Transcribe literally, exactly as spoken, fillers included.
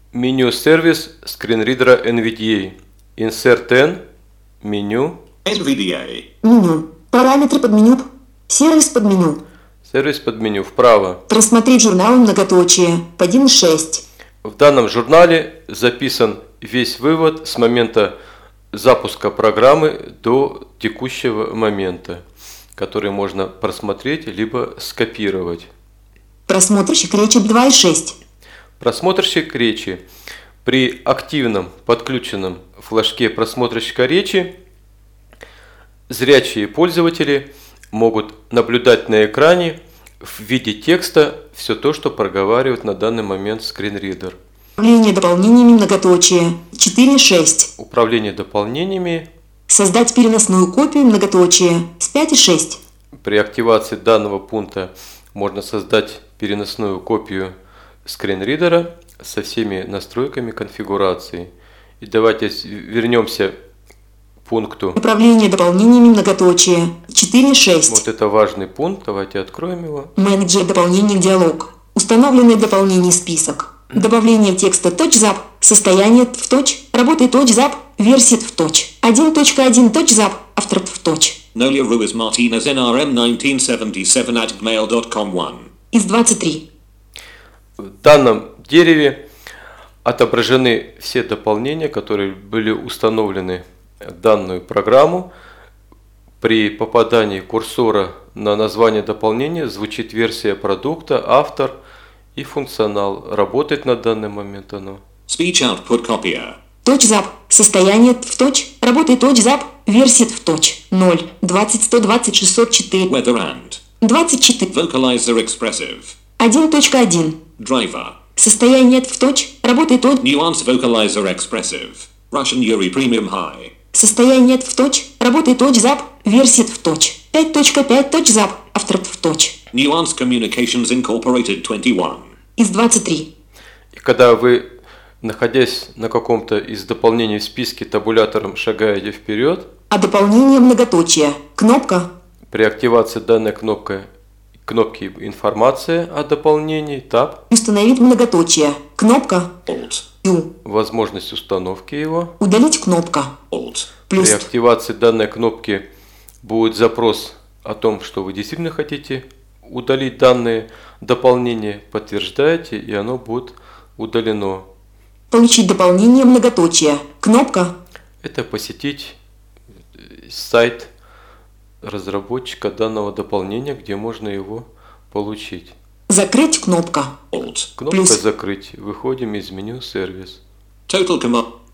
Меню сервис скринридера эн ви ди эй. Insert N. Меню. эн ви ди эй. Меню. Параметры под меню. Сервис под меню. Сервис под меню. Вправо. Просмотреть журнал многоточие. один шесть. В данном журнале записан весь вывод с момента запуска программы до текущего момента, который можно просмотреть либо скопировать. Просмотрщик речи два шесть. Просмотрщик речи. При активном подключенном флажке просмотрщика речи зрячие пользователи могут наблюдать на экране в виде текста все то, что проговаривает на данный момент скринридер. Управление дополнениями многоточие. четыре шесть. Управление дополнениями. Создать переносную копию многоточие. С пять шесть. При активации данного пункта можно создать переносную копию скринридера со всеми настройками конфигурации. И давайте вернемся к пункту. Управление дополнениями многоточие. четыре шесть. Вот это важный пункт. Давайте откроем его. Менеджер дополнений диалог. Установленные дополнения список. Добавление текста TouchZap. Состояние в точ. Работает TouchZap. Версия в точ. один точка один TouchZap. Автор в точ. Nolia Ruiz Martinez эн ар эм тысяча девятьсот семьдесят семь at gmail dot com one. Из двадцать три. В данном дереве отображены все дополнения, которые были установлены в данную программу. При попадании курсора на название дополнения звучит версия продукта, автор и функционал. Работает на данный момент оно. Speech Output Copier. TouchZap. Состояние в точ. Работает TouchZap. Версия в точ. ноль. двадцать сто двадцать шестьсот четыре. Weather and. двадцать четыре. Vocalizer Expressive. один точка один. Driver. Состояние в точ. Работает точ. Nuance Vocalizer Expressive. Russian Yuri Premium High. Состояние в точ. Работает TouchZap. Версия в точ. пять точка пять TouchZap. Автор в точ. Nuance Communications Incorporated двадцать один. Из двадцать три. И когда вы, находясь на каком-то из дополнений в списке, табулятором шагаете вперед, А дополнение многоточие. Кнопка. при активации данной кнопкой, кнопки «Информация о дополнении», таб, Установить многоточие. Кнопка. Alt. Ю. возможность установки его. Удалить кнопка. Alt. Плюс. При активации данной кнопки будет запрос о том, что вы действительно хотите удалить данные дополнения, подтверждаете, и оно будет удалено. Получить дополнение многоточие. Кнопка. Это посетить сайт разработчика данного дополнения, где можно его получить. Закрыть кнопка. Alt. Кнопка Плюс. «Закрыть». Выходим из меню «Сервис». Total Command.